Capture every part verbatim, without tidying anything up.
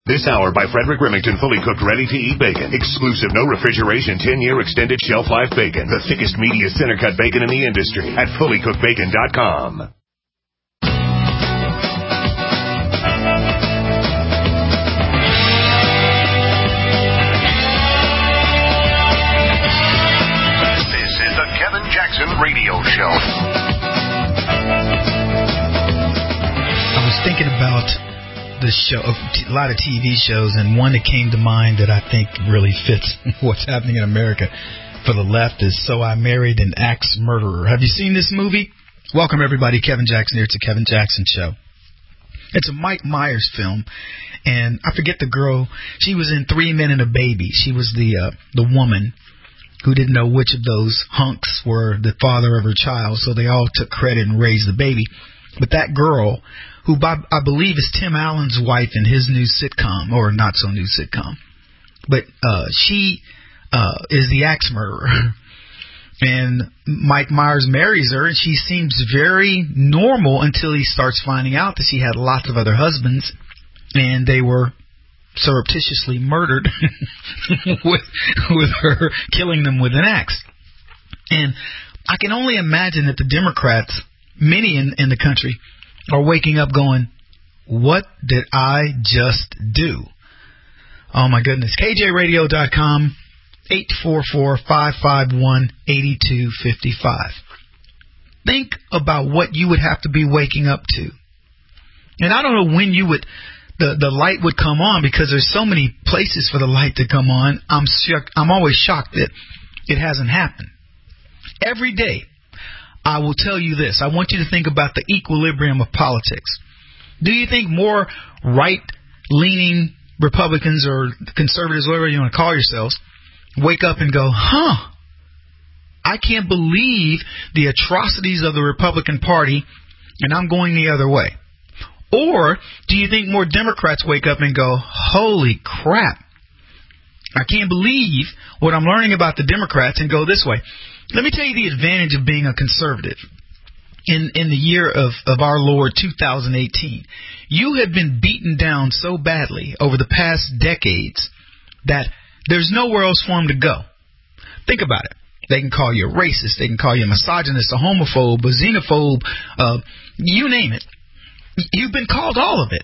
This hour by Frederick Remington, fully cooked, ready-to-eat bacon. Exclusive, no refrigeration, ten-year extended shelf life bacon. The thickest, meatiest, center-cut bacon in the industry at fully cooked bacon dot com. This is the Kevin Jackson Radio Show. I was thinking about the show, a lot of T V shows, and one that came to mind that I think really fits what's happening in America for the left is So I Married an Axe Murderer. Have you seen this movie? Welcome, everybody. Kevin Jackson here. It's a Kevin Jackson Show. It's a Mike Myers film, and I forget the girl. She was in Three Men and a Baby. She was the uh, the woman who didn't know which of those hunks were the father of her child, so they all took credit and raised the baby. But that girl, who I believe is Tim Allen's wife in his new sitcom, or not so new sitcom, but uh, she uh, is the axe murderer. And Mike Myers marries her, and she seems very normal until he starts finding out that she had lots of other husbands, and they were surreptitiously murdered with, with her killing them with an axe. And I can only imagine that the Democrats, many in, in the country, are waking up going, what did I just do? Oh, my goodness. K J radio dot com, eight four four, five five one, eight two five five. Think about what you would have to be waking up to. And I don't know when you would, the, the light would come on, because there's so many places for the light to come on. I'm shocked, I'm always shocked that it hasn't happened. Every day, I will tell you this. I want you to think about the equilibrium of politics. Do you think more right-leaning Republicans or conservatives, whatever you want to call yourselves, wake up and go, huh, I can't believe the atrocities of the Republican Party, and I'm going the other way? Or do you think more Democrats wake up and go, holy crap, I can't believe what I'm learning about the Democrats, and go this way? Let me tell you the advantage of being a conservative. In in the year of, of our Lord two thousand eighteen, you have been beaten down so badly over the past decades that there's nowhere else for them to go. Think about it. They can call you a racist. They can call you a misogynist, a homophobe, a xenophobe, uh, you name it. You've been called all of it.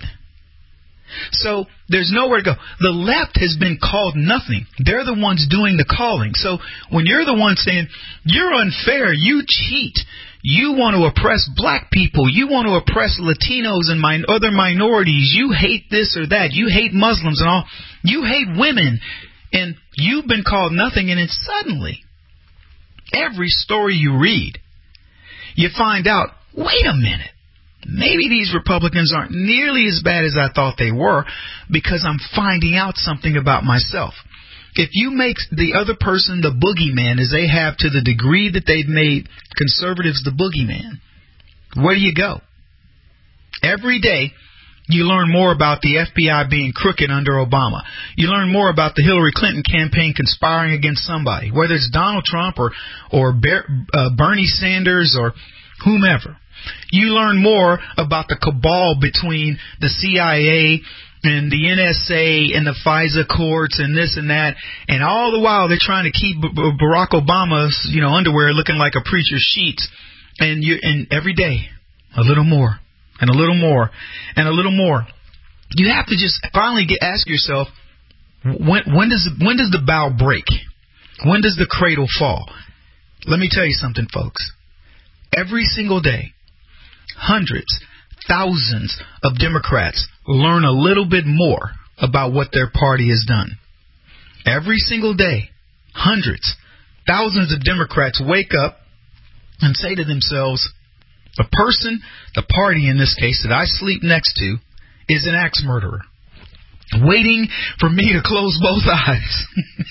So there's nowhere to go. The left has been called nothing. They're the ones doing the calling. So when you're the one saying, you're unfair, you cheat, you want to oppress black people, you want to oppress Latinos and min- other minorities, you hate this or that, you hate Muslims and all, you hate women, and you've been called nothing, and then suddenly, every story you read, you find out, wait a minute. Maybe these Republicans aren't nearly as bad as I thought they were, because I'm finding out something about myself. If you make the other person the boogeyman, as they have to the degree that they've made conservatives the boogeyman, where do you go? Every day, you learn more about the F B I being crooked under Obama. You learn more about the Hillary Clinton campaign conspiring against somebody, whether it's Donald Trump or, or Bear, uh, Bernie Sanders or whomever. You learn more about the cabal between the C I A and the N S A and the FISA courts and this and that, and all the while they're trying to keep Barack Obama's, you know, underwear looking like a preacher's sheets. And you, and every day, a little more, and a little more, and a little more. You have to just finally get, ask yourself, when, when does when does the bow break? When does the cradle fall? Let me tell you something, folks. Every single day, hundreds, thousands of Democrats learn a little bit more about what their party has done. Every single day, hundreds, thousands of Democrats wake up and say to themselves, the person, the party in this case that I sleep next to, is an axe murderer, waiting for me to close both eyes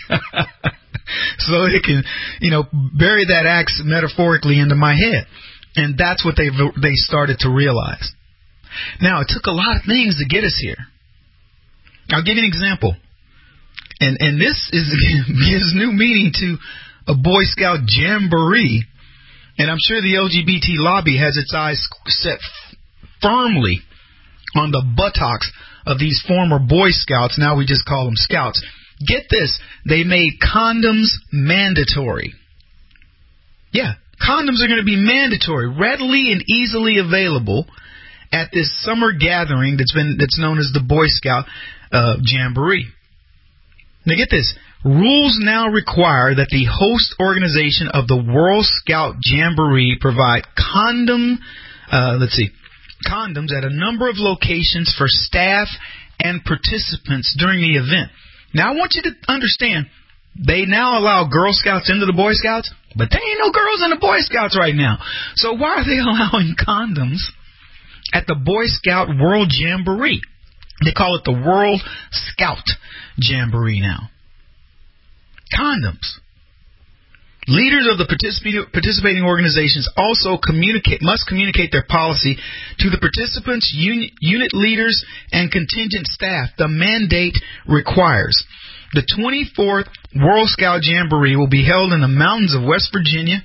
so they can, you know, bury that axe metaphorically into my head. And that's what they they started to realize. Now, it took a lot of things to get us here. I'll give you an example. And and this is gives new meaning to a Boy Scout jamboree. And I'm sure the L G B T lobby has its eyes set firmly on the buttocks of these former Boy Scouts, now we just call them Scouts. Get this, they made condoms mandatory. Yeah, condoms are going to be mandatory, readily and easily available at this summer gathering that's been that's known as the Boy Scout uh, Jamboree. Now get this. Rules now require that the host organization of the World Scout Jamboree provide condom, uh, let's see, condoms at a number of locations for staff and participants during the event. Now I want you to understand, they now allow Girl Scouts into the Boy Scouts, but there ain't no girls in the Boy Scouts right now. So why are they allowing condoms at the Boy Scout World Jamboree? They call it the World Scout Jamboree now. Condoms. Leaders of the participating, participating organizations also communicate must communicate their policy to the participants, un, unit leaders, and contingent staff. The mandate requires. The twenty-fourth World Scout Jamboree will be held in the mountains of West Virginia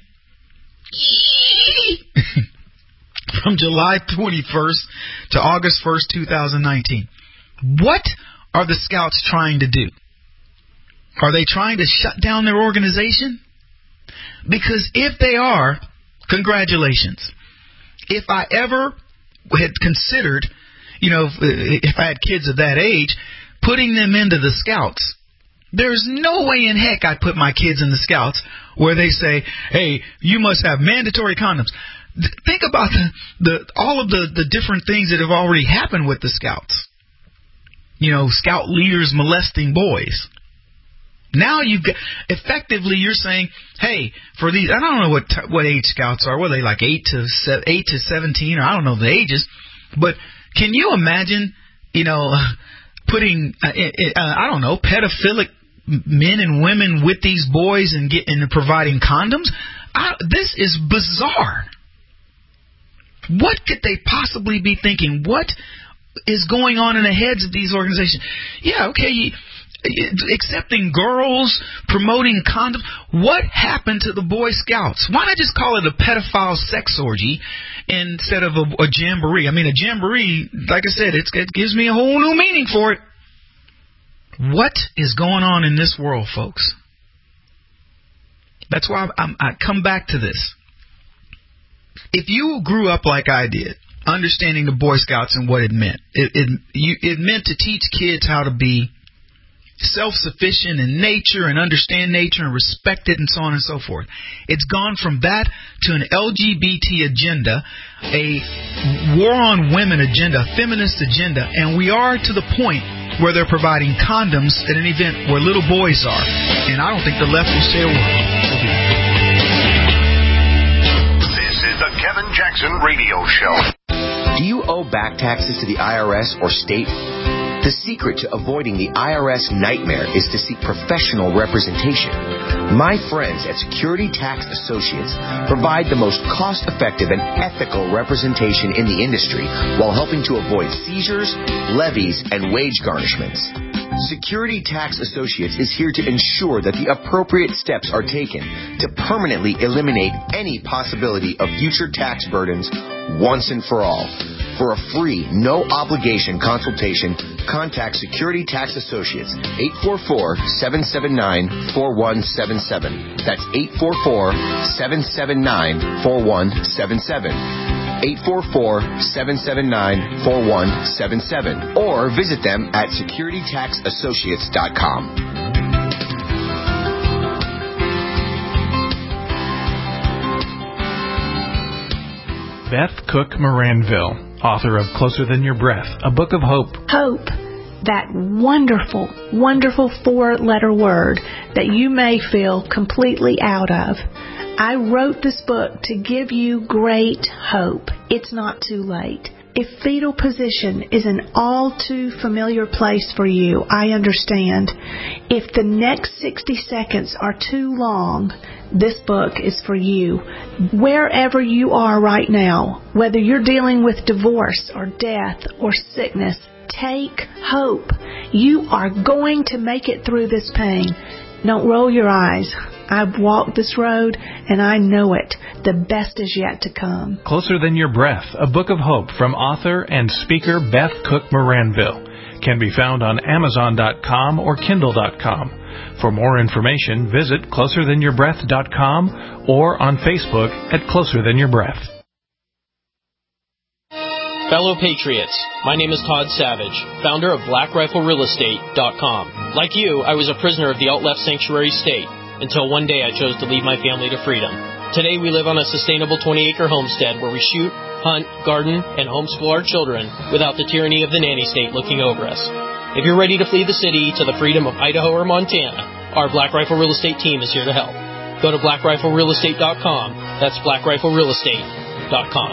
from July twenty-first to August first, twenty nineteen. What are the Scouts trying to do? Are they trying to shut down their organization? Because if they are, congratulations. If I ever had considered, you know, if, if I had kids of that age, putting them into the Scouts, there's no way in heck I'd put my kids in the Scouts where they say, hey, you must have mandatory condoms. Think about the, the all of the, the different things that have already happened with the Scouts. You know, Scout leaders molesting boys. Now you've got, effectively you're saying, hey, for these, I don't know what what age Scouts are. What are they, like eight to eight to seventeen, or I don't know the ages. But can you imagine, you know, putting uh, uh, I don't know, pedophilic men and women with these boys and get and providing condoms? I, this is bizarre. What could they possibly be thinking? What is going on in the heads of these organizations? Yeah, okay. You, accepting girls, promoting condoms. What happened to the Boy Scouts? Why not just call it a pedophile sex orgy instead of a, a jamboree? I mean, a jamboree, like I said, it's, it gives me a whole new meaning for it. What is going on in this world, folks? That's why I'm, I come back to this. If you grew up like I did, understanding the Boy Scouts and what it meant, it, it, you, it meant to teach kids how to be self-sufficient in nature and understand nature and respect it and so on and so forth. It's gone from that to an L G B T agenda, a war on women agenda, a feminist agenda, and we are to the point where they're providing condoms at an event where little boys are. And I don't think the left will say a word. This is the Kevin Jackson Radio Show. Do you owe back taxes to the I R S or state? The secret to avoiding the I R S nightmare is to seek professional representation. My friends at Security Tax Associates provide the most cost-effective and ethical representation in the industry while helping to avoid seizures, levies, and wage garnishments. Security Tax Associates is here to ensure that the appropriate steps are taken to permanently eliminate any possibility of future tax burdens once and for all. For a free, no-obligation consultation, contact Security Tax Associates, eight four four, seven seven nine, four one seven seven. That's eight four four, seven seven nine, four one seven seven. eight four four, seven seven nine, four one seven seven. Or visit them at security tax associates dot com. Beth Cook Moranville, author of Closer Than Your Breath, a book of hope. Hope, that wonderful, wonderful four-letter word that you may feel completely out of. I wrote this book to give you great hope. It's not too late. If fetal position is an all too familiar place for you, I understand. If the next sixty seconds are too long, this book is for you. Wherever you are right now, whether you're dealing with divorce or death or sickness, take hope. You are going to make it through this pain. Don't roll your eyes. I've walked this road, and I know it. The best is yet to come. Closer Than Your Breath, a book of hope from author and speaker Beth Cook Moranville. can be found on Amazon dot com or Kindle dot com. For more information, visit closer than your breath dot com or on Facebook at Closer Than Your Breath. Fellow Patriots, my name is Todd Savage, founder of Black Rifle Real Estate dot com. Like you, I was a prisoner of the alt-left sanctuary state until one day I chose to lead my family to freedom. Today we live on a sustainable twenty-acre homestead where we shoot, hunt, garden, and homeschool our children without the tyranny of the nanny state looking over us. If you're ready to flee the city to the freedom of Idaho or Montana, our Black Rifle Real Estate team is here to help. Go to Black Rifle Real Estate dot com. That's Black Rifle Real Estate dot com.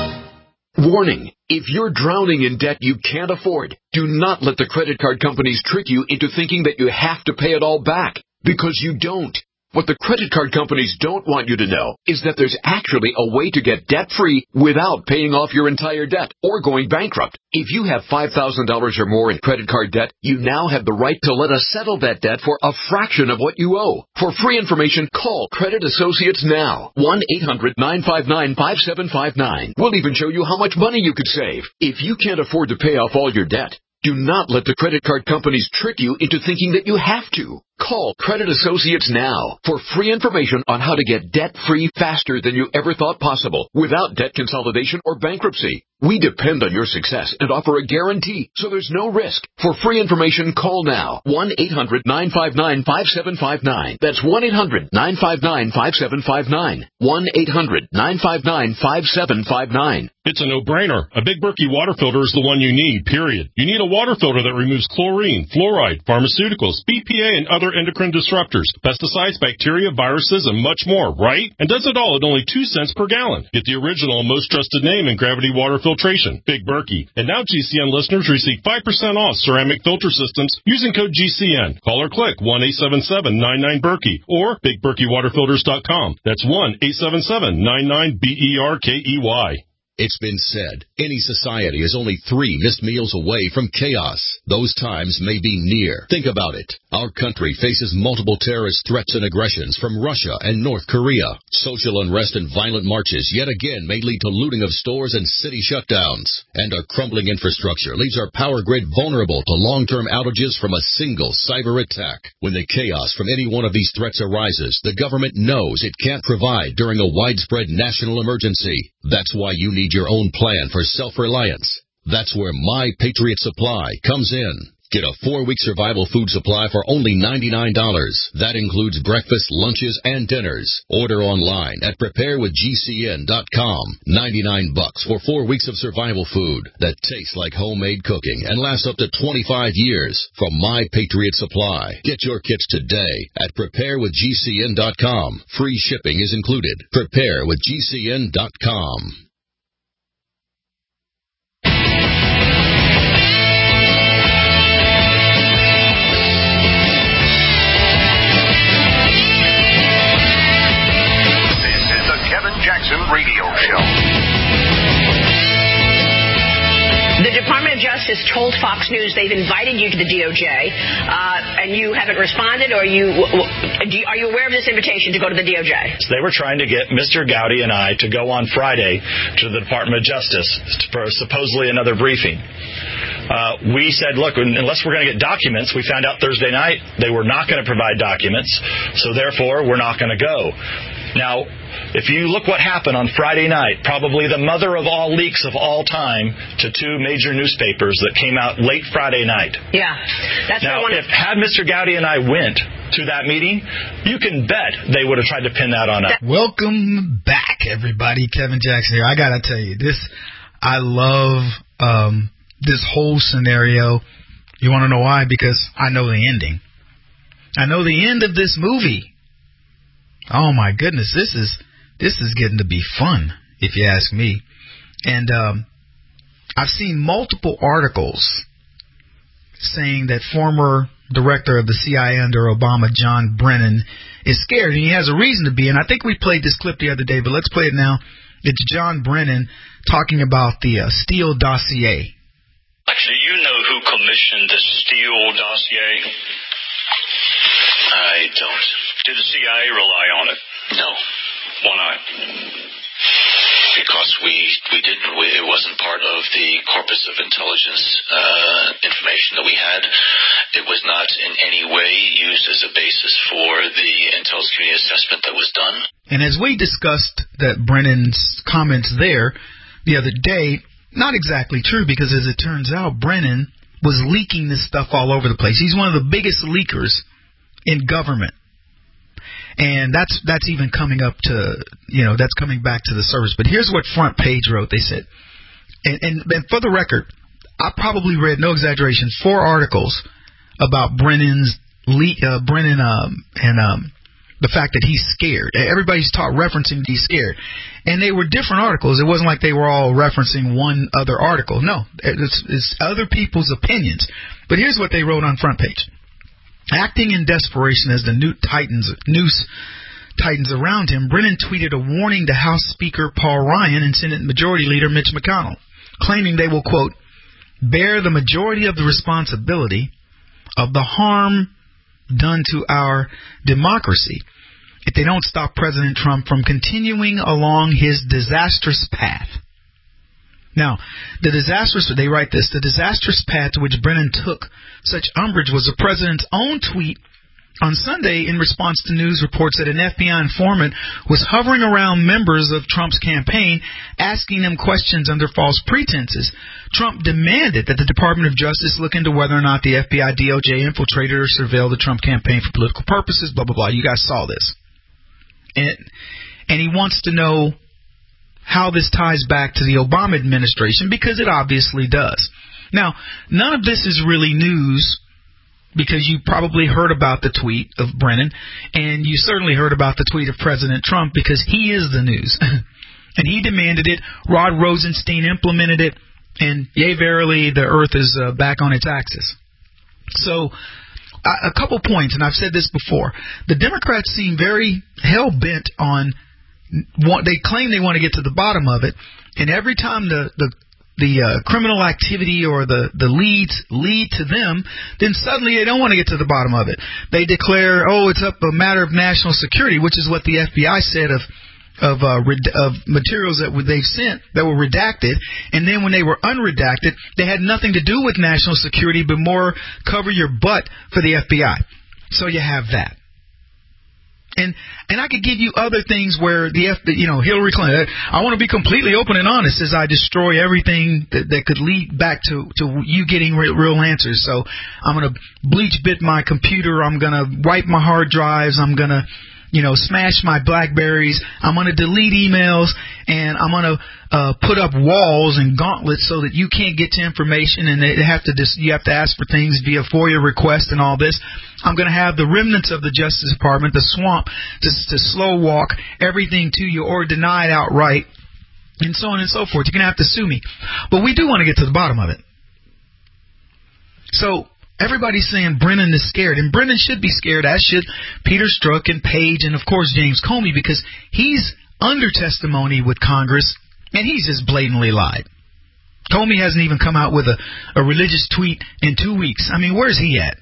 Warning. If you're drowning in debt you can't afford, do not let the credit card companies trick you into thinking that you have to pay it all back, because you don't. What the credit card companies don't want you to know is that there's actually a way to get debt-free without paying off your entire debt or going bankrupt. If you have five thousand dollars or more in credit card debt, you now have the right to let us settle that debt for a fraction of what you owe. For free information, call Credit Associates now. one eight hundred nine five nine five seven five nine. We'll even show you how much money you could save. If you can't afford to pay off all your debt, do not let the credit card companies trick you into thinking that you have to. Call Credit Associates now for free information on how to get debt-free faster than you ever thought possible without debt consolidation or bankruptcy. We depend on your success and offer a guarantee, so there's no risk. For free information, call now. one eight hundred nine five nine five seven five nine. That's one eight hundred nine five nine five seven five nine. one eight hundred nine five nine five seven five nine. It's a no-brainer. A Big Berkey water filter is the one you need, period. You need a water filter that removes chlorine, fluoride, pharmaceuticals, B P A, and other endocrine disruptors, pesticides, bacteria, viruses, and much more, right? And does it all at only two cents per gallon. Get the original and most trusted name in gravity water filtration, Big Berkey. And now G C N listeners receive five percent off ceramic filter systems using code G C N. Call or click one eight seven seven nine nine Berkey or Big Berkey Water Filters dot com. That's one eight seven seven nine nine B E R K E Y. It's been said, any society is only three missed meals away from chaos. Those times may be near. Think about it. Our country faces multiple terrorist threats and aggressions from Russia and North Korea. Social unrest and violent marches yet again may lead to looting of stores and city shutdowns. And our crumbling infrastructure leaves our power grid vulnerable to long-term outages from a single cyber attack. When the chaos from any one of these threats arises, the government knows it can't provide during a widespread national emergency. That's why you need your own plan for self-reliance. That's where My Patriot Supply comes in. Get a four-week survival food supply for only ninety-nine dollars. That includes breakfast, lunches, and dinners. Order online at prepare with G C N dot com. ninety-nine bucks for four weeks of survival food that tastes like homemade cooking and lasts up to twenty-five years from My Patriot Supply. Get your kits today at prepare with G C N dot com. Free shipping is included. prepare with G C N dot com. Jackson Radio Show. The Department of Justice told Fox News they've invited you to the D O J, uh, and you haven't responded, or you, do you, are you aware of this invitation to go to the D O J? So they were trying to get Mister Gowdy and I to go on Friday to the Department of Justice for supposedly another briefing. Uh, we said, look, unless we're going to get documents, we found out Thursday night they were not going to provide documents, so therefore we're not going to go. Now, if you look what happened on Friday night, probably the mother of all leaks of all time to two major newspapers that came out late Friday night. Yeah. That's now, what I if had Mister Gowdy and I went to that meeting, you can bet they would have tried to pin that on us. Welcome back, everybody. Kevin Jackson here. I got to tell you, this, I love um, this whole scenario. You want to know why? Because I know the ending. I know the end of this movie. Oh my goodness, this is this is getting to be fun, if you ask me. And um, I've seen multiple articles saying that former director of the C I A under Obama, John Brennan, is scared, and he has a reason to be. And I think we played this clip the other day, but let's play it now. It's John Brennan talking about the uh, Steele dossier. Actually, you know who commissioned the Steele dossier? I don't. Did the C I A rely on it? No. Why not? because we we didn't we, it wasn't part of the corpus of intelligence uh, information that we had. It was not in any way used as a basis for the intelligence community assessment that was done. And as we discussed that Brennan's comments there the other day, not exactly true, because as it turns out, Brennan was leaking this stuff all over the place. He's one of the biggest leakers in government. And that's that's even coming up to, you know, that's coming back to the service. But here's what Front Page wrote. They said, and, and, and for the record, I probably read, no exaggeration, four articles about Brennan's le- uh, Brennan um, and um, the fact that he's scared. Everybody's taught referencing he's scared. And they were different articles. It wasn't like they were all referencing one other article. No, it's, it's other people's opinions. But here's what they wrote on Front Page. Acting in desperation as the new tightens, noose tightens around him, Brennan tweeted a warning to House Speaker Paul Ryan and Senate Majority Leader Mitch McConnell, claiming they will, quote, bear the majority of the responsibility of the harm done to our democracy if they don't stop President Trump from continuing along his disastrous path. Now, the disastrous, they write this, the disastrous path to which Brennan took such umbrage was the president's own tweet on Sunday in response to news reports that an F B I informant was hovering around members of Trump's campaign, asking them questions under false pretenses. Trump demanded that the Department of Justice look into whether or not the F B I, D O J infiltrated or surveilled the Trump campaign for political purposes, blah, blah, blah. You guys saw this. And, and he wants to know how this ties back to the Obama administration, because it obviously does. Now, none of this is really news, because you probably heard about the tweet of Brennan, and you certainly heard about the tweet of President Trump, because he is the news. And he demanded it. Rod Rosenstein implemented it, and yea, verily, the earth is uh, back on its axis. So, uh, a couple points, and I've said this before. The Democrats seem very hell-bent on, want, they claim they want to get to the bottom of it, and every time the, the the uh, criminal activity or the, the leads lead to them, then suddenly they don't want to get to the bottom of it. They declare, oh, it's up a matter of national security, which is what the F B I said of of uh, red- of materials that they've sent that were redacted. And then when they were unredacted, they had nothing to do with national security, but more cover your butt for the F B I. So you have that. And and I could give you other things where the F, you know, Hillary Clinton, I want to be completely open and honest as I destroy everything that, that could lead back to, to you getting real, real answers. So I'm going to bleach bit my computer. I'm going to wipe my hard drives. I'm going to, you know, smash my Blackberries. I'm going to delete emails, and I'm going to uh, put up walls and gauntlets so that you can't get to information, and they have to dis- you have to ask for things via FOIA request and all this. I'm going to have the remnants of the Justice Department, the swamp, to, to slow walk everything to you or deny it outright, and so on and so forth. You're going to have to sue me. But we do want to get to the bottom of it. So everybody's saying Brennan is scared, and Brennan should be scared, as should Peter Strzok and Page and, of course, James Comey, because he's under testimony with Congress, and he's just blatantly lied. Comey hasn't even come out with a, a religious tweet in two weeks. I mean, where's he at?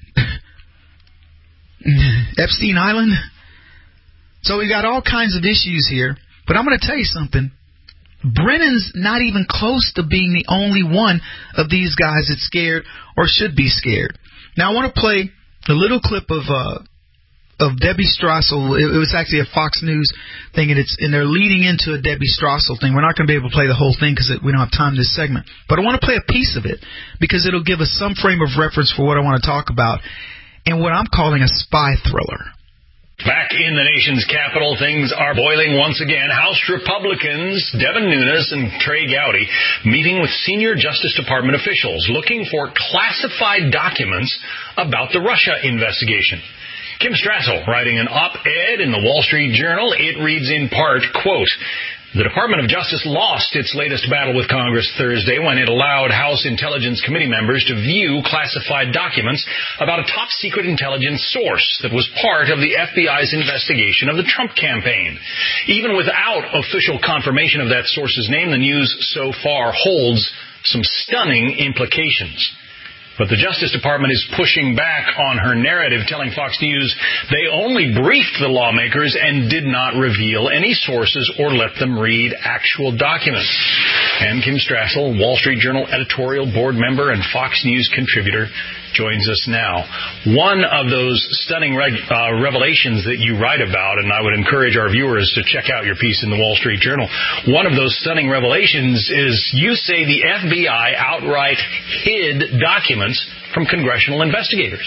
Epstein Island? So we got all kinds of issues here, but I'm going to tell you something. Brennan's not even close to being the only one of these guys that's scared or should be scared. Now, I want to play a little clip of uh, of Debbie Strassel. It, it was actually a Fox News thing, and it's and they're leading into a Debbie Strassel thing. We're not going to be able to play the whole thing because we don't have time this segment. But I want to play a piece of it because it'll give us some frame of reference for what I want to talk about and what I'm calling a spy thriller. Back in the nation's capital, things are boiling once again. House Republicans Devin Nunes and Trey Gowdy meeting with senior Justice Department officials looking for classified documents about the Russia investigation. Kim Strassel writing an op-ed in the Wall Street Journal. It reads in part, quote, the Department of Justice lost its latest battle with Congress Thursday when it allowed House Intelligence Committee members to view classified documents about a top-secret intelligence source that was part of the F B I's investigation of the Trump campaign. Even without official confirmation of that source's name, the news so far holds some stunning implications. But the Justice Department is pushing back on her narrative, telling Fox News they only briefed the lawmakers and did not reveal any sources or let them read actual documents. And Kim Strassel, Wall Street Journal editorial board member and Fox News contributor, joins us now. One of those stunning reg- uh, revelations that you write about, and I would encourage our viewers to check out your piece in the Wall Street Journal, one of those stunning revelations is you say the F B I outright hid documents from congressional investigators.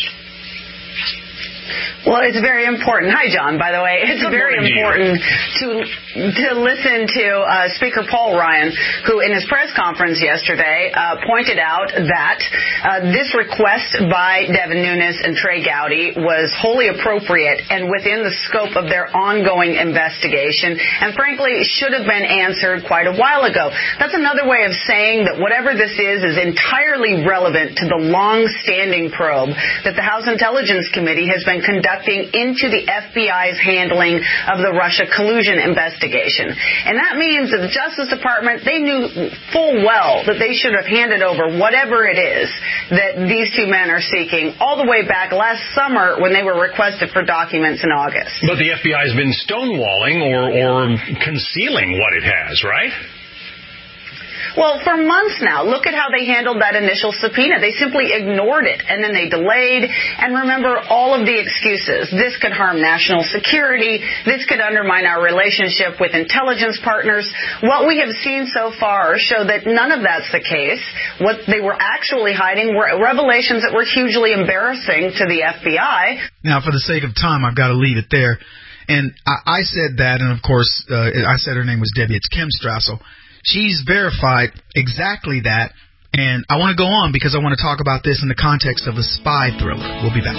Well, it's very important. Hi, John, by the way. It's Good very morning, important to to listen to uh, Speaker Paul Ryan, who in his press conference yesterday uh, pointed out that uh, this request by Devin Nunes and Trey Gowdy was wholly appropriate and within the scope of their ongoing investigation, and frankly should have been answered quite a while ago. That's another way of saying that whatever this is is entirely relevant to the long-standing probe that the House Intelligence Committee has been conducting into the F B I's handling of the Russia collusion investigation. And that means that the Justice Department, they knew full well that they should have handed over whatever it is that these two men are seeking all the way back last summer when they were requested for documents in August. But the F B I has been stonewalling or, or concealing what it has, right? Well, for months now, look at how they handled that initial subpoena. They simply ignored it, and then they delayed. And remember all of the excuses. This could harm national security. This could undermine our relationship with intelligence partners. What we have seen so far show that none of that's the case. What they were actually hiding were revelations that were hugely embarrassing to the F B I. Now, for the sake of time, I've got to leave it there. And I, I said that, and of course, uh, I said her name was Debbie. It's Kim Strassel. She's verified exactly that, and I want to go on because I want to talk about this in the context of a spy thriller. We'll be back.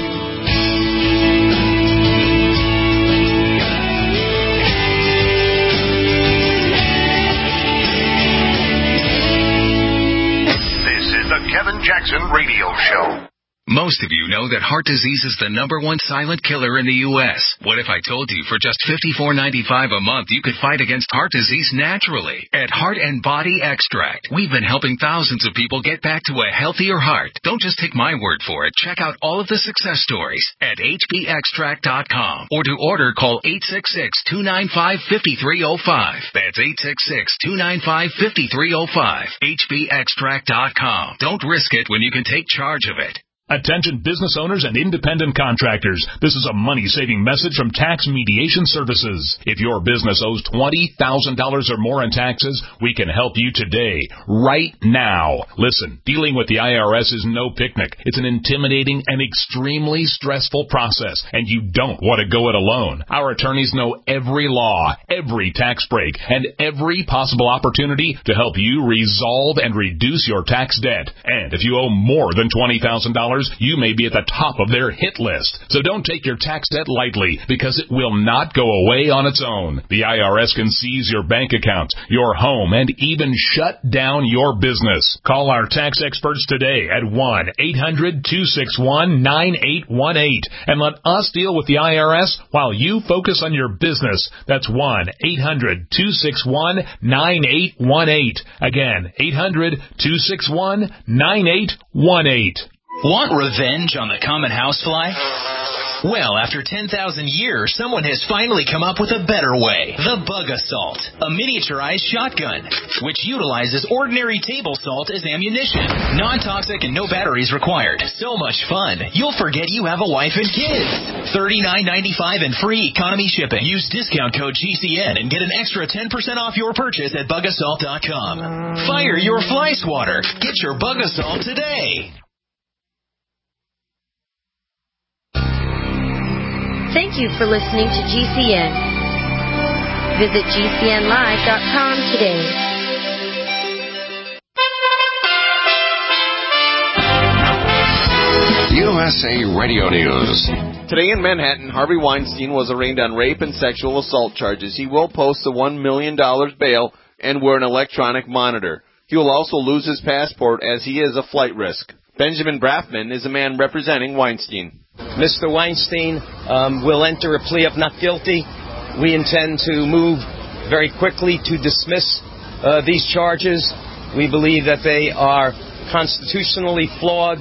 This is the Kevin Jackson Radio Show. Most of you know that heart disease is the number one silent killer in the U S What if I told you for just fifty-four ninety-five a month you could fight against heart disease naturally? At Heart and Body Extract, we've been helping thousands of people get back to a healthier heart. Don't just take my word for it. Check out all of the success stories at H B extract dot com. Or to order, call eight six six, two nine five, five three zero five. That's eight six six, two nine five, five three zero five. H B extract dot com. Don't risk it when you can take charge of it. Attention business owners and independent contractors. This is a money-saving message from Tax Mediation Services. If your business owes twenty thousand dollars or more in taxes, we can help you today, right now. Listen, dealing with the I R S is no picnic. It's an intimidating and extremely stressful process, and you don't want to go it alone. Our attorneys know every law, every tax break, and every possible opportunity to help you resolve and reduce your tax debt. And if you owe more than twenty thousand dollars, you may be at the top of their hit list. So don't take your tax debt lightly, because it will not go away on its own. The I R S can seize your bank account, your home, and even shut down your business. Call our tax experts today at one eight hundred, two six one, nine eight one eight and let us deal with the I R S while you focus on your business. That's one eight hundred, two six one, nine eight one eight. Again, eight hundred, two six one, nine eight one eight. Want revenge on the common housefly? Well, after ten thousand years, someone has finally come up with a better way. The Bug Assault, a miniaturized shotgun, which utilizes ordinary table salt as ammunition. Non-toxic and no batteries required. So much fun, you'll forget you have a wife and kids. thirty-nine ninety-five and free economy shipping. Use discount code G C N and get an extra ten percent off your purchase at bug assault dot com. Fire your fly swatter. Get your Bug Assault today. Thank you for listening to G C N. Visit G C N live dot com today. U S A Radio News. Today in Manhattan, Harvey Weinstein was arraigned on rape and sexual assault charges. He will post a one million dollars bail and wear an electronic monitor. He will also lose his passport as he is a flight risk. Benjamin Brafman is a man representing Weinstein. Mister Weinstein um, will enter a plea of not guilty. We intend to move very quickly to dismiss uh, these charges. We believe that they are constitutionally flawed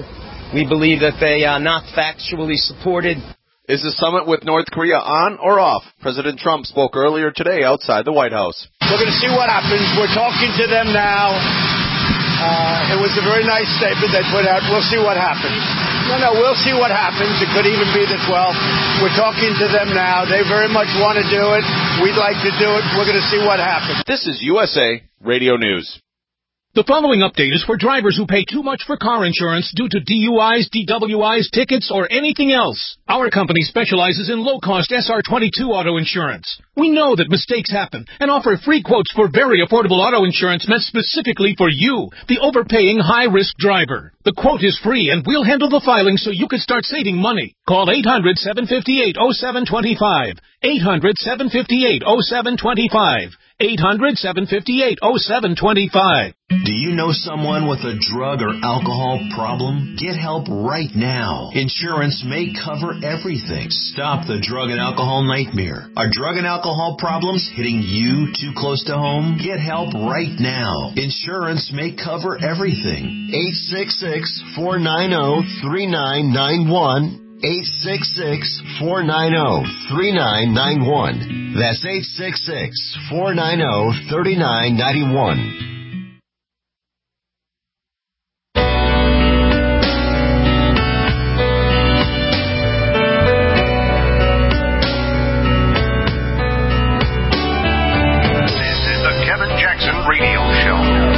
We believe that they are not factually supported. Is the summit with North Korea on or off? President Trump spoke earlier today outside the White House. We're going to see what happens. We're talking to them now. Uh, it was a very nice statement they put out. We'll see what happens. No, no, we'll see what happens. It could even be the twelfth. We're talking to them now. They very much want to do it. We'd like to do it. We're going to see what happens. This is U S A Radio News. The following update is for drivers who pay too much for car insurance due to D U Is, D W Is, tickets, or anything else. Our company specializes in low-cost S R twenty-two auto insurance. We know that mistakes happen and offer free quotes for very affordable auto insurance meant specifically for you, the overpaying high-risk driver. The quote is free, and we'll handle the filing so you can start saving money. Call eight hundred, seven five eight, oh seven two five. eight hundred, seven five eight, oh seven two five. eight hundred, seven five eight, oh seven two five. Do you know someone with a drug or alcohol problem? Get help right now. Insurance may cover everything. Stop the drug and alcohol nightmare. Are drug and alcohol problems hitting you too close to home? Get help right now. Insurance may cover everything. eight six six, four nine zero, three nine nine one. eight six six, four nine zero, three nine nine one. That's eight six six, four nine zero, three nine nine one. This is the Kevin Jackson Radio Show.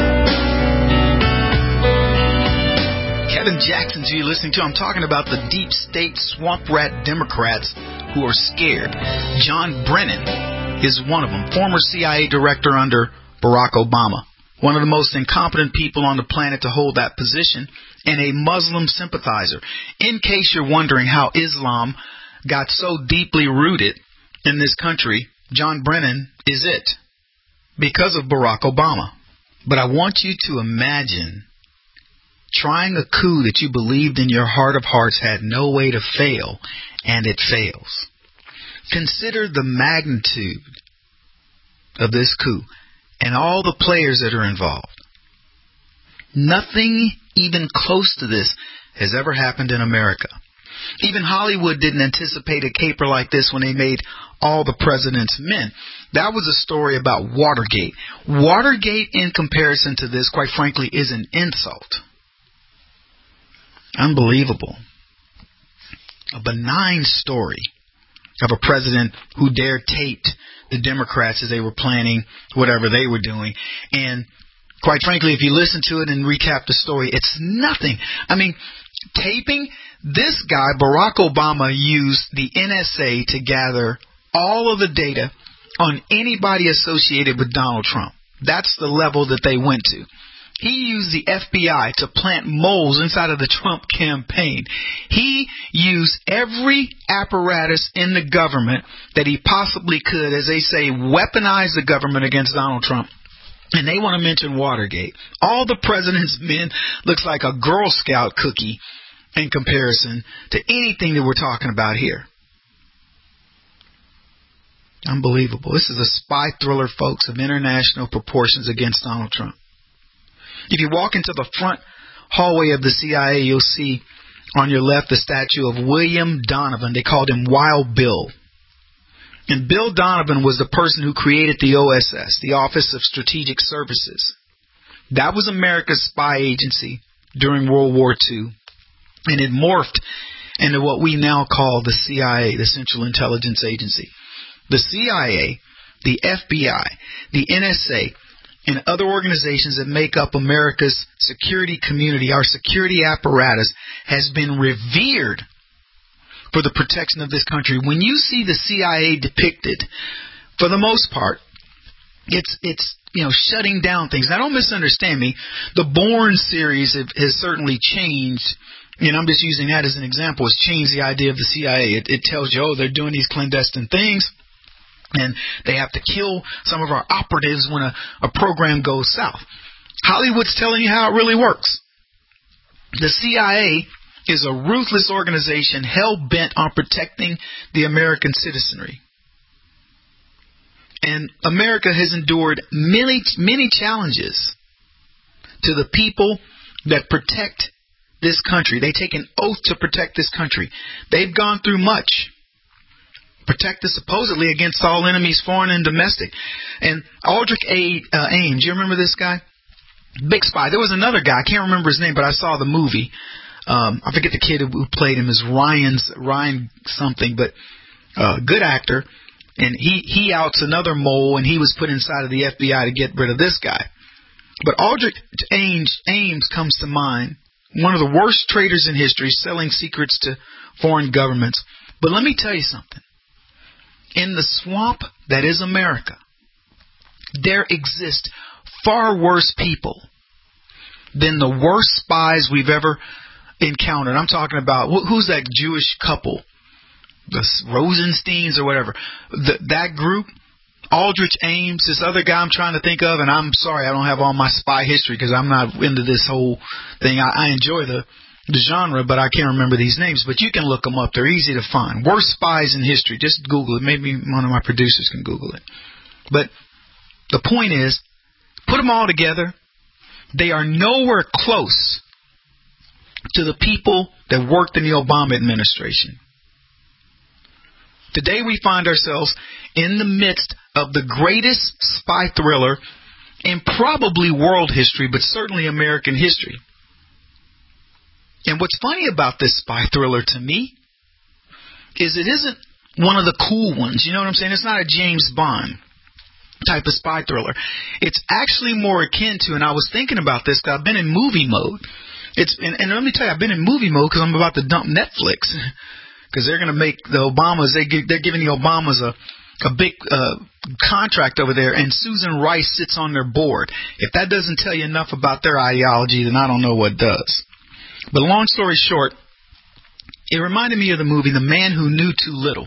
Kevin Jackson, who you're listening to, I'm talking about the deep state swamp rat Democrats who are scared. John Brennan is one of them, former C I A director under Barack Obama, one of the most incompetent people on the planet to hold that position, and a Muslim sympathizer. In case you're wondering how Islam got so deeply rooted in this country, John Brennan is it, because of Barack Obama. But I want you to imagine trying a coup that you believed in your heart of hearts had no way to fail, and it fails. Consider the magnitude of this coup and all the players that are involved. Nothing even close to this has ever happened in America. Even Hollywood didn't anticipate a caper like this when they made All the President's Men. That was a story about Watergate. Watergate, in comparison to this, quite frankly, is an insult. Unbelievable. A benign story of a president who dared tape the Democrats as they were planning whatever they were doing. And quite frankly, if you listen to it and recap the story, it's nothing. I mean, taping, this guy, Barack Obama, used the N S A to gather all of the data on anybody associated with Donald Trump. That's the level that they went to. He used the F B I to plant moles inside of the Trump campaign. He used every apparatus in the government that he possibly could, as they say, weaponize the government against Donald Trump. And they want to mention Watergate. All the President's Men looks like a Girl Scout cookie in comparison to anything that we're talking about here. Unbelievable. This is a spy thriller, folks, of international proportions against Donald Trump. If you walk into the front hallway of the C I A, you'll see on your left the statue of William Donovan. They called him Wild Bill. And Bill Donovan was the person who created the O S S, the Office of Strategic Services. That was America's spy agency during World War Two. And it morphed into what we now call the C I A, the Central Intelligence Agency. The C I A, the F B I, the N S A, and other organizations that make up America's security community, our security apparatus, has been revered for the protection of this country. When you see the C I A depicted, for the most part, it's it's you know shutting down things. Now, don't misunderstand me. The Bourne series have, has certainly changed. And I'm just using that as an example. It's changed the idea of the C I A. It, it tells you, oh, they're doing these clandestine things, and they have to kill some of our operatives when a, a program goes south. Hollywood's telling you how it really works. The C I A is a ruthless organization hell-bent on protecting the American citizenry. And America has endured many, many challenges to the people that protect this country. They take an oath to protect this country. They've gone through much. Protect us supposedly against all enemies, foreign and domestic. And Aldrich A. Uh, Ames, you remember this guy? Big spy. There was another guy, I can't remember his name, but I saw the movie. Um, I forget the kid who played him is Ryan's Ryan something, but uh, good actor. And he, he outs another mole, and he was put inside of the F B I to get rid of this guy. But Aldrich Ames, Ames comes to mind, one of the worst traitors in history, selling secrets to foreign governments. But let me tell you something. In the swamp that is America, there exist far worse people than the worst spies we've ever encountered. I'm talking about, who's that Jewish couple? The Rosensteins or whatever. The, that group, Aldrich Ames, this other guy I'm trying to think of, and I'm sorry I don't have all my spy history because I'm not into this whole thing. I, I enjoy the the genre, but I can't remember these names. But you can look them up. They're easy to find. Worst spies in history. Just Google it. Maybe one of my producers can Google it. But the point is, put them all together. They are nowhere close to the people that worked in the Obama administration. Today we find ourselves in the midst of the greatest spy thriller in probably world history, but certainly American history. And what's funny about this spy thriller to me is it isn't one of the cool ones. You know what I'm saying? It's not a James Bond type of spy thriller. It's actually more akin to, and I was thinking about this because I've been in movie mode. It's and, and let me tell you, I've been in movie mode because I'm about to dump Netflix because they're going to make the Obamas, they, they're giving the Obamas a a big uh, contract over there, and Susan Rice sits on their board. If that doesn't tell you enough about their ideology, then I don't know what does. But long story short, it reminded me of the movie The Man Who Knew Too Little.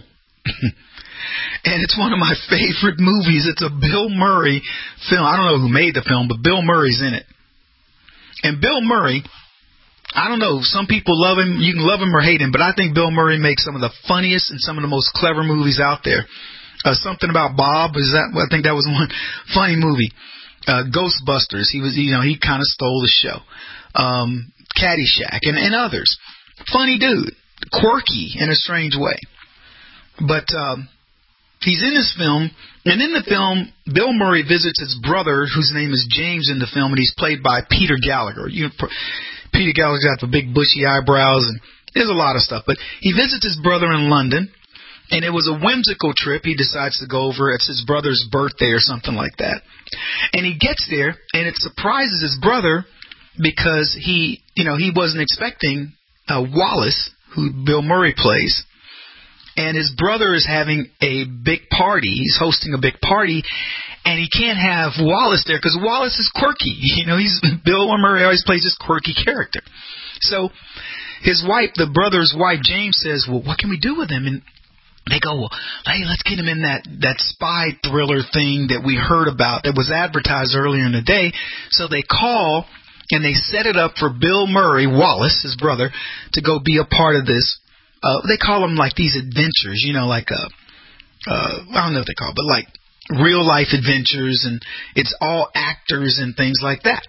And it's one of my favorite movies. It's a Bill Murray film. I don't know who made the film, but Bill Murray's in it. And Bill Murray, I don't know, some people love him. You can love him or hate him, but I think Bill Murray makes some of the funniest and some of the most clever movies out there. Uh, something about Bob, is that? I think that was one funny movie. Uh, Ghostbusters, he was, you know, he kind of stole the show. Um, Caddyshack and, and others. Funny dude, quirky in a strange way. But um, he's in this film, and in the film, Bill Murray visits his brother, whose name is James in the film, and he's played by Peter Gallagher. You know, Peter Gallagher's got the big bushy eyebrows, and there's a lot of stuff. But he visits his brother in London. And it was a whimsical trip. He decides to go over. It's his brother's birthday or something like that. And he gets there, and it surprises his brother because he, you know, he wasn't expecting uh, Wallace, who Bill Murray plays. And his brother is having a big party. He's hosting a big party, and he can't have Wallace there because Wallace is quirky. You know, he's Bill Murray always plays this quirky character. So his wife, the brother's wife, James, says, well, what can we do with him? And they go, well, hey, let's get him in that, that spy thriller thing that we heard about that was advertised earlier in the day. So they call and they set it up for Bill Murray, Wallace, his brother, to go be a part of this. Uh, they call them like these adventures, you know, like a, uh, I don't know what they call it, but like real life adventures, and it's all actors and things like that.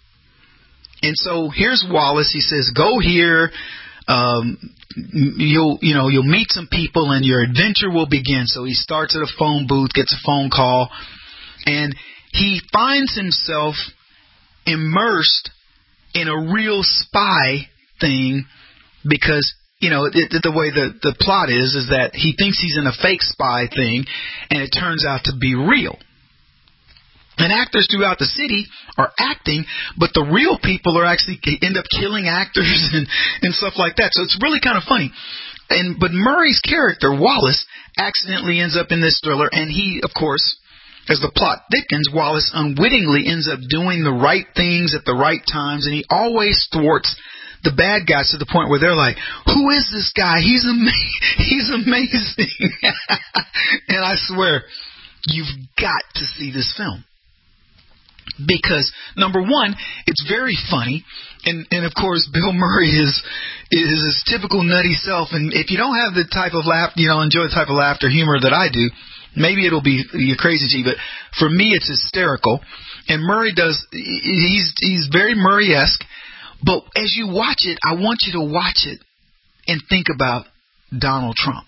And so here's Wallace. He says, go here. Um, you'll, you know, you'll meet some people and your adventure will begin. So he starts at a phone booth, gets a phone call, and he finds himself immersed in a real spy thing because, you know, it, it, the way the, the plot is, is that he thinks he's in a fake spy thing and it turns out to be real. And actors throughout the city are acting, but the real people are actually end up killing actors and, and stuff like that. So it's really kind of funny. And but Murray's character, Wallace, accidentally ends up in this thriller, and he, of course, as the plot thickens, Wallace unwittingly ends up doing the right things at the right times, and he always thwarts the bad guys to the point where they're like, who is this guy? He's ama- he's amazing. And I swear, you've got to see this film. Because, number one, it's very funny, and, and of course, Bill Murray is is his typical nutty self, and if you don't have the type of laugh, you know, enjoy the type of laughter humor that I do, maybe it'll be you're crazy to you, but for me, it's hysterical, and Murray does, he's he's very Murray-esque, But as you watch it, I want you to watch it and think about Donald Trump.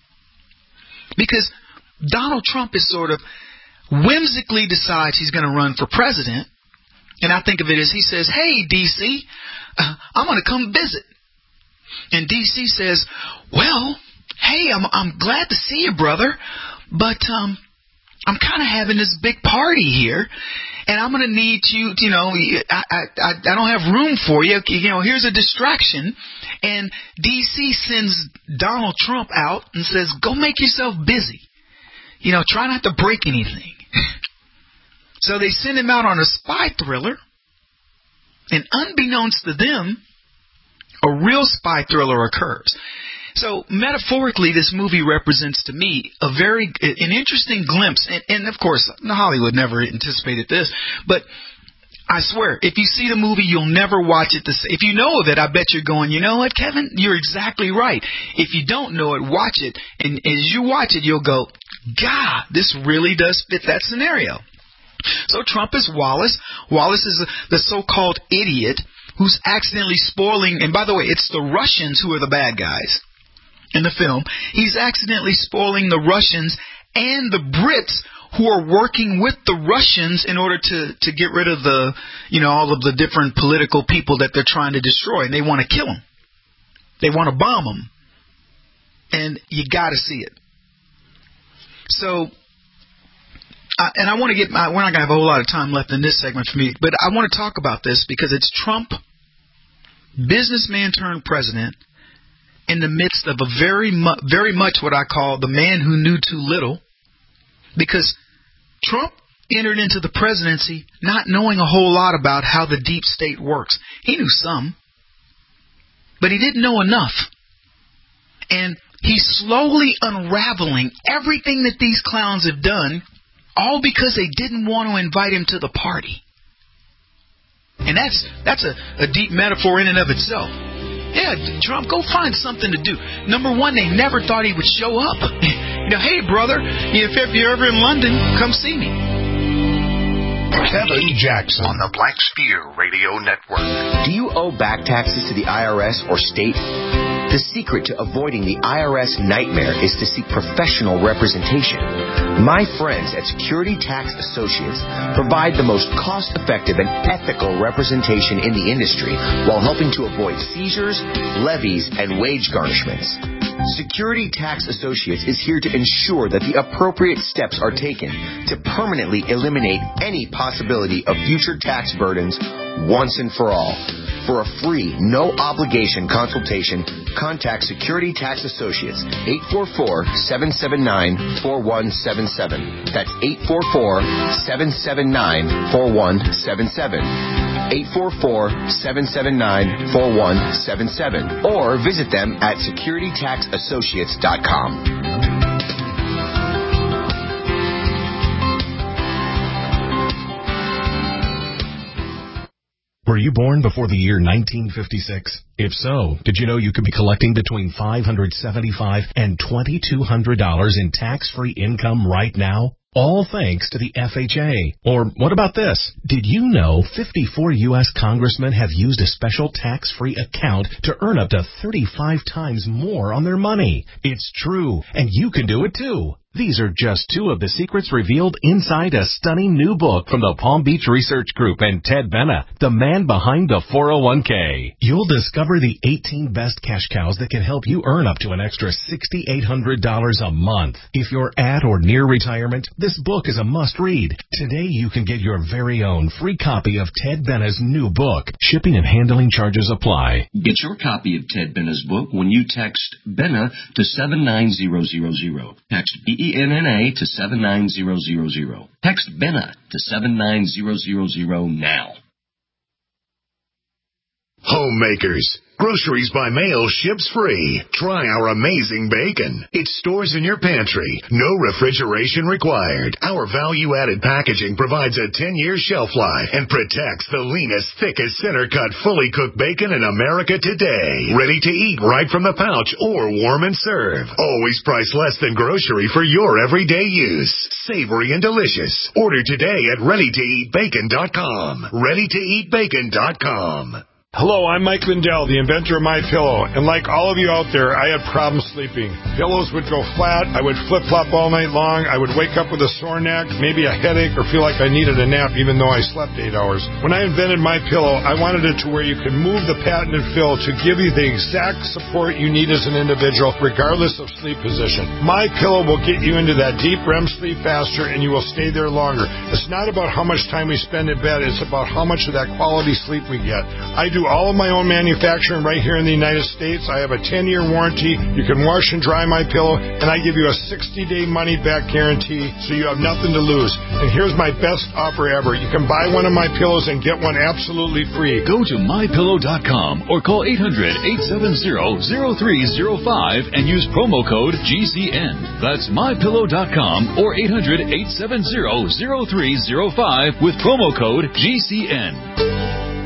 Because Donald Trump is sort of whimsically decides he's going to run for president. And I think of it as he says, hey, D C, uh, I'm going to come visit. And D C says, well, hey, I'm I'm glad to see you, brother. But um, I'm kind of having this big party here. And I'm going to need you, you know, I, I, I don't have room for you. You know, here's a distraction. And D C sends Donald Trump out and says, go make yourself busy. You know, try not to break anything. So they send him out on a spy thriller. And unbeknownst to them, a real spy thriller occurs. So metaphorically, this movie represents to me a very an interesting glimpse. And, and of course, Hollywood never anticipated this. But I swear, if you see the movie, you'll never watch it. The same. If you know of it, I bet you're going, you know what, Kevin? You're exactly right. If you don't know it, watch it. And as you watch it, you'll go, God, this really does fit that scenario. So Trump is Wallace. Wallace is the so-called idiot who's accidentally spoiling. And by the way, it's the Russians who are the bad guys in the film. He's accidentally spoiling the Russians and the Brits who are working with the Russians in order to, to get rid of the, you know, all of the different political people that they're trying to destroy. And they want to kill them. They want to bomb them. And you got to see it. So, uh, and I want to get my, we're not going to have a whole lot of time left in this segment for me, but I want to talk about this because it's Trump, businessman turned president, in the midst of a very, mu- very much what I call the man who knew too little, because Trump entered into the presidency not knowing a whole lot about how the deep state works. He knew some, but he didn't know enough. And he's slowly unraveling everything that these clowns have done, all because they didn't want to invite him to the party. And that's that's a, a deep metaphor in and of itself. Yeah, Trump, go find something to do. Number one, they never thought he would show up. You know, hey, brother, if you're ever in London, come see me. Kevin Jackson on the Black Spear Radio Network. Do you owe back taxes to the I R S or state? The secret to avoiding the I R S nightmare is to seek professional representation. My friends at Security Tax Associates provide the most cost-effective and ethical representation in the industry while helping to avoid seizures, levies, and wage garnishments. Security Tax Associates is here to ensure that the appropriate steps are taken to permanently eliminate any possibility of future tax burdens once and for all. For a free, no-obligation consultation, contact Security Tax Associates, eight four four, seven seven nine, four one seven seven. That's eight four four, seven seven nine, four one seven seven. eight four four, seven seven nine, four one seven seven. Or visit them at security tax associates dot com. Were you born before the year nineteen fifty-six? If so, did you know you could be collecting between five hundred seventy-five dollars and twenty-two hundred dollars in tax-free income right now? All thanks to the F H A. Or what about this? Did you know fifty-four U S congressmen have used a special tax-free account to earn up to thirty-five times more on their money? It's true, and you can do it too. These are just two of the secrets revealed inside a stunning new book from the Palm Beach Research Group and Ted Benna, the man behind the four oh one k. You'll discover the eighteen best cash cows that can help you earn up to an extra six thousand eight hundred dollars a month. If you're at or near retirement, this book is a must-read. Today you can get your very own free copy of Ted Benna's new book. Shipping and handling charges apply. Get your copy of Ted Benna's book when you text Benna to seven nine zero zero zero. Text B E N N A to seven nine zero zero zero. Text Benna to seven nine zero zero zero now. Homemakers. Groceries by mail ships free. Try our amazing bacon. It stores in your pantry. No refrigeration required. Our value-added packaging provides a ten-year shelf life and protects the leanest, thickest, center-cut, fully cooked bacon in America today. Ready to eat right from the pouch or warm and serve. Always priced less than grocery for your everyday use. Savory and delicious. Order today at ready to eat bacon dot com. ready to eat bacon dot com. Hello, I'm Mike Lindell, the inventor of MyPillow, and like all of you out there, I had problems sleeping. Pillows would go flat, I would flip-flop all night long, I would wake up with a sore neck, maybe a headache, or feel like I needed a nap even though I slept eight hours. When I invented MyPillow, I wanted it to where you could move the patented fill to give you the exact support you need as an individual, regardless of sleep position. MyPillow will get you into that deep R E M sleep faster, and you will stay there longer. It's not about how much time we spend in bed, it's about how much of that quality sleep we get. I do all of my own manufacturing right here in the United States. I have a ten-year warranty. You can wash and dry MyPillow, and I give you a sixty-day money-back guarantee, so you have nothing to lose. And here's my best offer ever. You can buy one of my pillows and get one absolutely free. Go to my pillow dot com or call eight hundred, eight seven zero, zero three zero five and use promo code G C N. That's my pillow dot com or eight hundred, eight seven zero, zero three zero five with promo code G C N.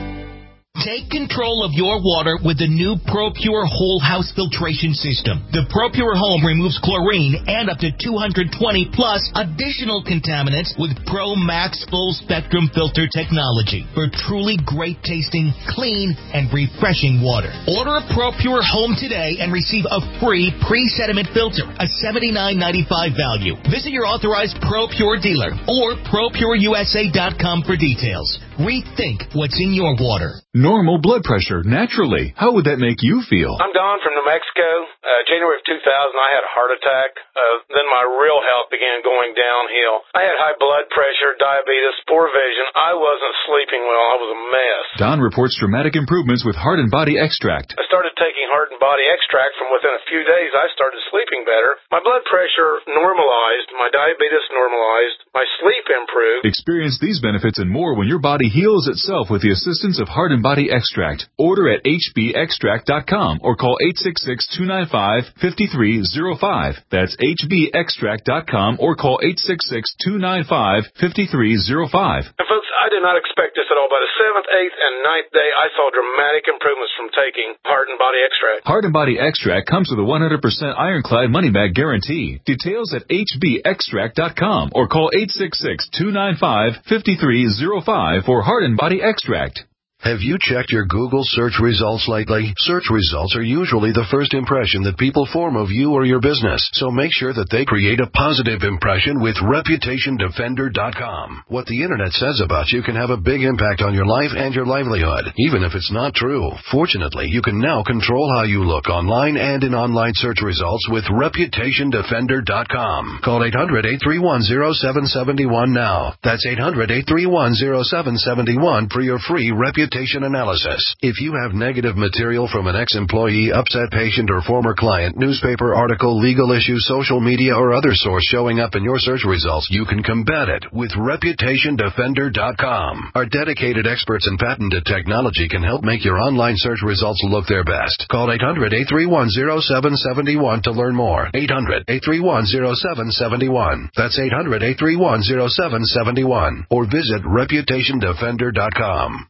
Take control of your water with the new ProPure Whole House Filtration System. The ProPure Home removes chlorine and up to two hundred twenty plus additional contaminants with Pro Max Full Spectrum Filter technology for truly great tasting, clean, and refreshing water. Order a ProPure Home today and receive a free pre-sediment filter, a seventy-nine ninety-five value. Visit your authorized ProPure dealer or pro pure U S A dot com for details. Rethink what's in your water. Normal blood pressure, naturally. How would that make you feel? I'm Don from New Mexico. Uh, January of two thousand, I had a heart attack. Uh, then my real health began going downhill. I had high blood pressure, diabetes, poor vision. I wasn't sleeping well. I was a mess. Don reports dramatic improvements with Heart and Body Extract. I started taking Heart and Body Extract. From within a few days, I started sleeping better. My blood pressure normalized. My diabetes normalized. My sleep improved. Experience these benefits and more when your body heals itself with the assistance of Heart and Body Extract. Order at H B extract dot com or call eight six six, two nine five, five three zero five. That's H B extract dot com or call eight six six, two nine five, five three zero five. And folks, I did not expect this at all. By the seventh, eighth, and ninth day, I saw dramatic improvements from taking Heart and Body Extract. Heart and Body Extract comes with a one hundred percent ironclad money-back guarantee. Details at H B extract dot com or call eight six six, two nine five, five three zero five for Heart and Body Extract. Have you checked your Google search results lately? Search results are usually the first impression that people form of you or your business, so make sure that they create a positive impression with reputation defender dot com. What the internet says about you can have a big impact on your life and your livelihood, even if it's not true. Fortunately, you can now control how you look online and in online search results with reputation defender dot com. Call eight hundred, eight three one, zero seven seven one now. That's eight hundred, eight three one, zero seven seven one for your free reputation analysis. If you have negative material from an ex-employee, upset patient, or former client, newspaper article, legal issue, social media, or other source showing up in your search results, you can combat it with reputation defender dot com. Our dedicated experts in patented technology can help make your online search results look their best. Call eight hundred, eight three one, zero seven seven one to learn more. eight hundred, eight three one, zero seven seven one. That's eight hundred, eight three one, zero seven seven one. Or visit reputation defender dot com.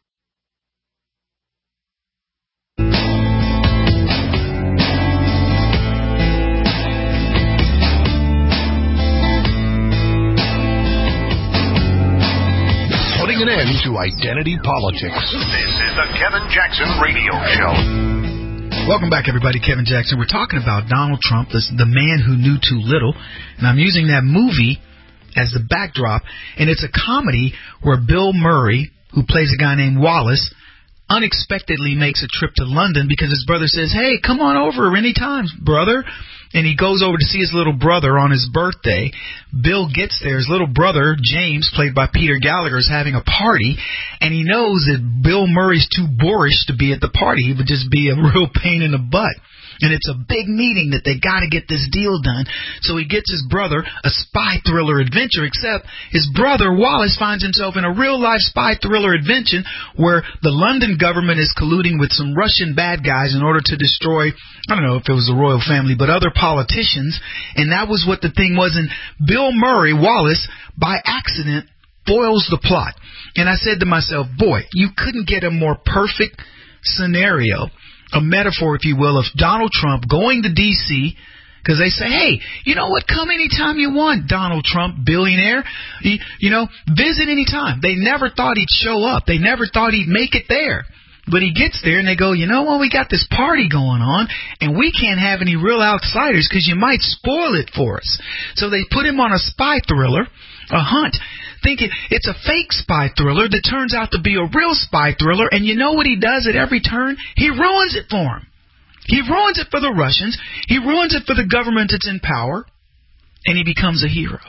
Putting an end to identity politics. This is the Kevin Jackson Radio Show. Welcome back, everybody. Kevin Jackson. We're talking about Donald Trump, the, the man who knew too little. And I'm using that movie as the backdrop. And it's a comedy where Bill Murray, who plays a guy named Wallace, unexpectedly makes a trip to London because his brother says, hey, come on over anytime, brother. And he goes over to see his little brother on his birthday. Bill gets there. His little brother, James, played by Peter Gallagher, is having a party. And he knows that Bill Murray's too boorish to be at the party. He would just be a real pain in the butt. And it's a big meeting that they got to get this deal done. So he gets his brother a spy thriller adventure, except his brother, Wallace, finds himself in a real-life spy thriller adventure where the London government is colluding with some Russian bad guys in order to destroy, I don't know if it was the royal family, but other politicians. And that was what the thing was. And Bill Murray, Wallace, by accident, foils the plot. And I said to myself, boy, you couldn't get a more perfect scenario, a metaphor, if you will, of Donald Trump going to D C because they say, hey, you know what, come anytime you want, Donald Trump, billionaire. You, you know, visit anytime. They never thought he'd show up. They never thought he'd make it there. But he gets there and they go, you know what, we got this party going on and we can't have any real outsiders because you might spoil it for us. So they put him on a spy thriller, a hunt, thinking it's a fake spy thriller that turns out to be a real spy thriller. And you know what he does at every turn? He ruins it for him. He ruins it for the Russians. He ruins it for the government that's in power. And he becomes a hero.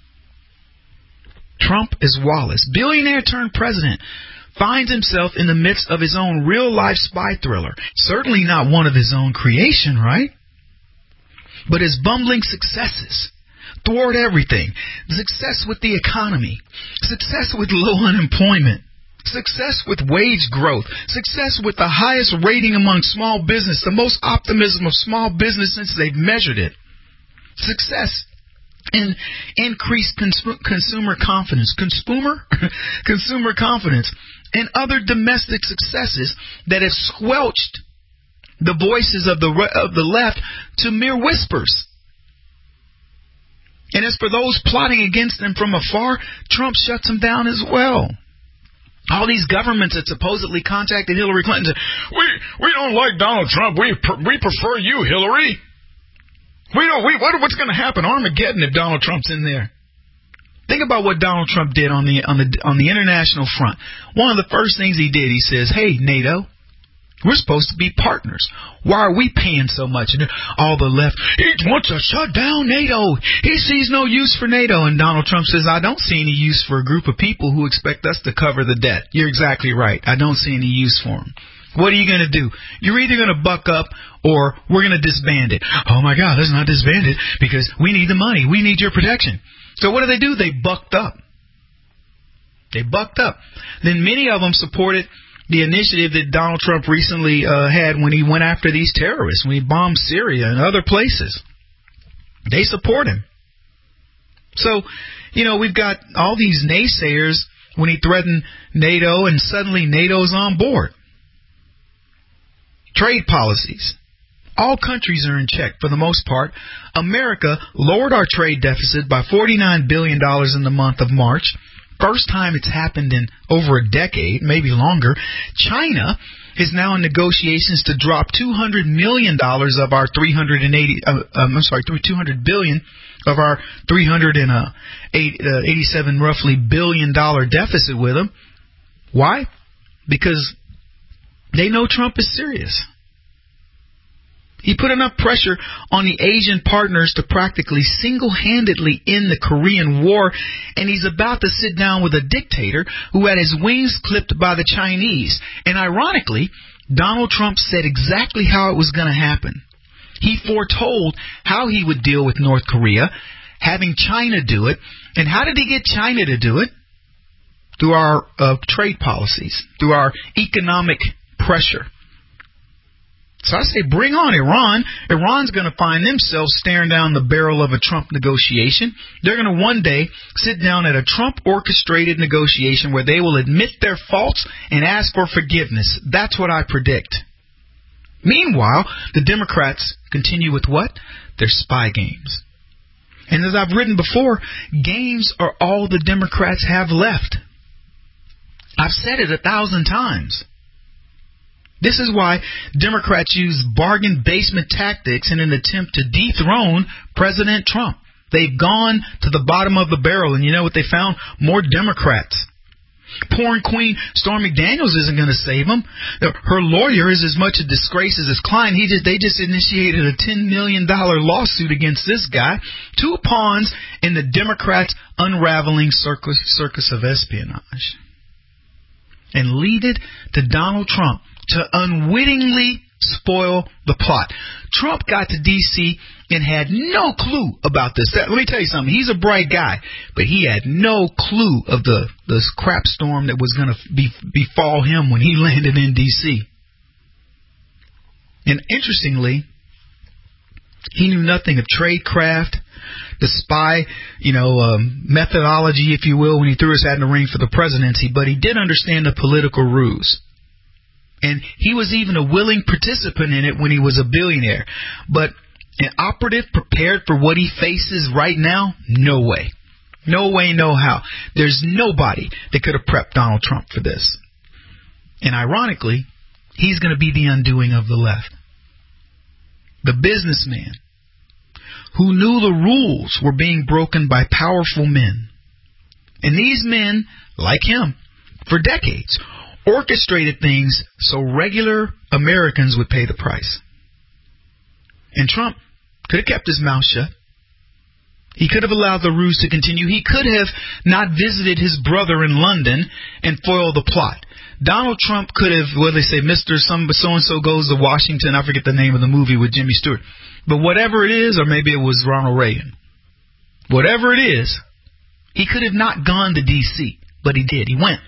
Trump is Wallace, billionaire turned president, finds himself in the midst of his own real-life spy thriller. Certainly not one of his own creation, right? But his bumbling successes thwart everything. Success with the economy. Success with low unemployment. Success with wage growth. Success with the highest rating among small business. The most optimism of small business since they've measured it. Success in increased cons- consumer confidence. Consumer? consumer confidence. And other domestic successes that have squelched the voices of the of the left to mere whispers. And as for those plotting against them from afar, Trump shuts them down as well. All these governments that supposedly contacted Hillary Clinton said, we we don't like Donald Trump. We pr- we prefer you, Hillary. We don't. We what, what's going to happen? Armageddon if Donald Trump's in there. Think about what Donald Trump did on the on the on the international front. One of the first things he did, he says, "Hey, NATO, we're supposed to be partners. Why are we paying so much?" And all the left, he wants to shut down NATO. He sees no use for NATO. And Donald Trump says, "I don't see any use for a group of people who expect us to cover the debt." You're exactly right. I don't see any use for them. What are you going to do? You're either going to buck up or we're going to disband it. Oh, my God, let's not disband it because we need the money. We need your protection. So what do they do? They bucked up. They bucked up. Then many of them supported the initiative that Donald Trump recently uh, had when he went after these terrorists, when he bombed Syria and other places. They support him. So, you know, we've got all these naysayers when he threatened NATO, and suddenly NATO's on board. Trade policies. All countries are in check for the most part. America lowered our trade deficit by forty-nine billion dollars in the month of March. First time it's happened in over a decade, maybe longer. China is now in negotiations to drop two hundred million dollars of our three hundred eighty. Uh, um, I'm sorry, two hundred billion dollars of our three hundred eighty-seven roughly billion dollar deficit with them. Why? Because they know Trump is serious. He put enough pressure on the Asian partners to practically single-handedly end the Korean War, and he's about to sit down with a dictator who had his wings clipped by the Chinese. And ironically, Donald Trump said exactly how it was going to happen. He foretold how he would deal with North Korea, having China do it. And how did he get China to do it? Through our uh, trade policies, through our economic pressure. So I say, bring on Iran. Iran's going to find themselves staring down the barrel of a Trump negotiation. They're going to one day sit down at a Trump-orchestrated negotiation where they will admit their faults and ask for forgiveness. That's what I predict. Meanwhile, the Democrats continue with what? Their spy games. And as I've written before, games are all the Democrats have left. I've said it a thousand times. This is why Democrats use bargain basement tactics in an attempt to dethrone President Trump. They've gone to the bottom of the barrel, and you know what they found? More Democrats. Porn queen Stormy Daniels isn't going to save them. Her lawyer is as much a disgrace as his client. He just They just initiated a ten million dollars lawsuit against this guy. Two pawns in the Democrats' unraveling circus, circus of espionage. And lead it to Donald Trump to unwittingly spoil the plot. Trump got to D C and had no clue about this. Let me tell you something. He's a bright guy, but he had no clue of the this crap storm that was going to be, befall him when he landed in D C. And interestingly, he knew nothing of tradecraft, the spy, you know, um, methodology, if you will, when he threw his hat in the ring for the presidency, but he did understand the political ruse. And he was even a willing participant in it when he was a billionaire. But an operative prepared for what he faces right now? No way. No way, no how. There's nobody that could have prepped Donald Trump for this. And ironically, he's going to be the undoing of the left. The businessman who knew the rules were being broken by powerful men. And these men, like him, for decades, orchestrated things so regular Americans would pay the price. And Trump could have kept his mouth shut. He could have allowed the ruse to continue. He could have not visited his brother in London and foiled the plot. Donald Trump could have, what they say, Mister Some so-and-so goes to Washington. I forget the name of the movie with Jimmy Stewart. But whatever it is, or maybe it was Ronald Reagan, whatever it is, he could have not gone to D C, but he did. He went.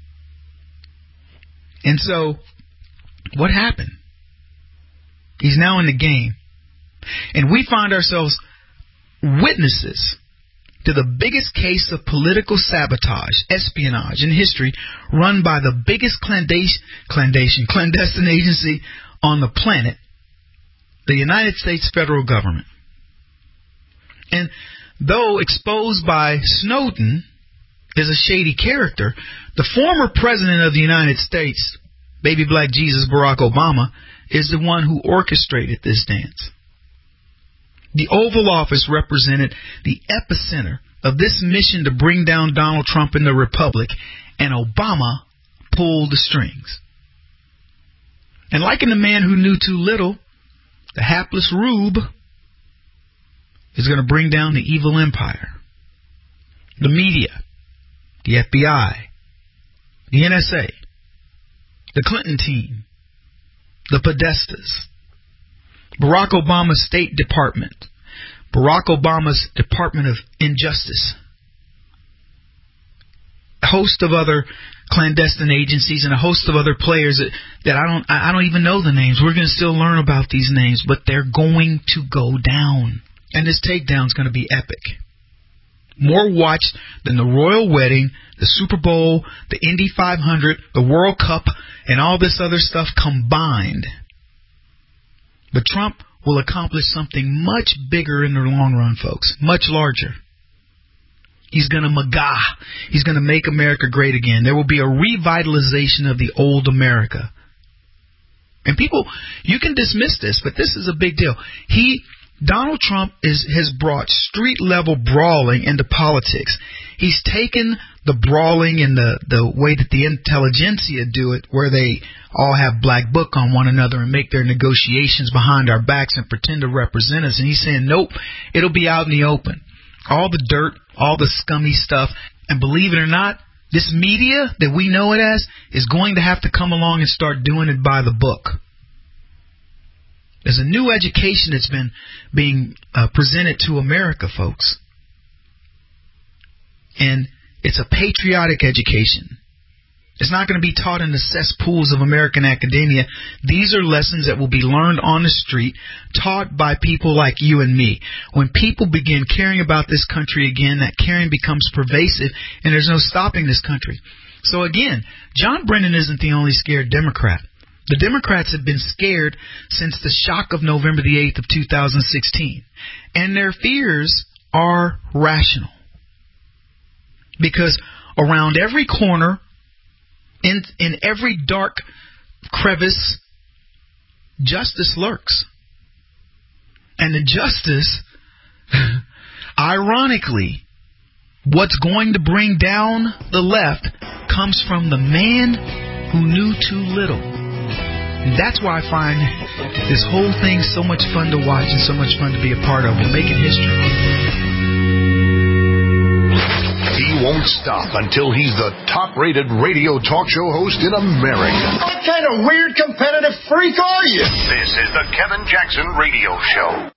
And so, what happened? He's now in the game. And we find ourselves witnesses to the biggest case of political sabotage, espionage in history, run by the biggest clandestine, clandestine, clandestine agency on the planet, the United States federal government. And though exposed by Snowden as a shady character, the former president of the United States, baby black Jesus Barack Obama, is the one who orchestrated this dance. The Oval Office represented the epicenter of this mission to bring down Donald Trump and the Republic, and Obama pulled the strings. And like in the man who knew too little, the hapless rube is going to bring down the evil empire. The media, the F B I, the N S A, the Clinton team, the Podestas, Barack Obama's State Department, Barack Obama's Department of Injustice, a host of other clandestine agencies and a host of other players that, that I don't I don't even know the names. We're going to still learn about these names, but they're going to go down. And this takedown is going to be epic. More watched than the Royal Wedding, the Super Bowl, the Indy five hundred, the World Cup, and all this other stuff combined. But Trump will accomplish something much bigger in the long run, folks. Much larger. He's going to MAGA. He's going to make America great again. There will be a revitalization of the old America. And people, you can dismiss this, but this is a big deal. He, Donald Trump is, has brought street-level brawling into politics. He's taken the brawling and the, the way that the intelligentsia do it, where they all have black book on one another and make their negotiations behind our backs and pretend to represent us. And he's saying, nope, it'll be out in the open. All the dirt, all the scummy stuff. And believe it or not, this media that we know it as is going to have to come along and start doing it by the book. There's a new education that's been being uh, presented to America, folks. And it's a patriotic education. It's not going to be taught in the cesspools of American academia. These are lessons that will be learned on the street, taught by people like you and me. When people begin caring about this country again, that caring becomes pervasive, and there's no stopping this country. So again, John Brennan isn't the only scared Democrat. The Democrats have been scared since the shock of November the eighth of two thousand sixteen. And their fears are rational. Because around every corner, in, in every dark crevice, justice lurks. And the justice, ironically, what's going to bring down the left comes from the man who knew too little. And that's why I find this whole thing so much fun to watch and so much fun to be a part of. We're making history. He won't stop until he's the top-rated radio talk show host in America. What kind of weird competitive freak are you? This is the Kevin Jackson Radio Show.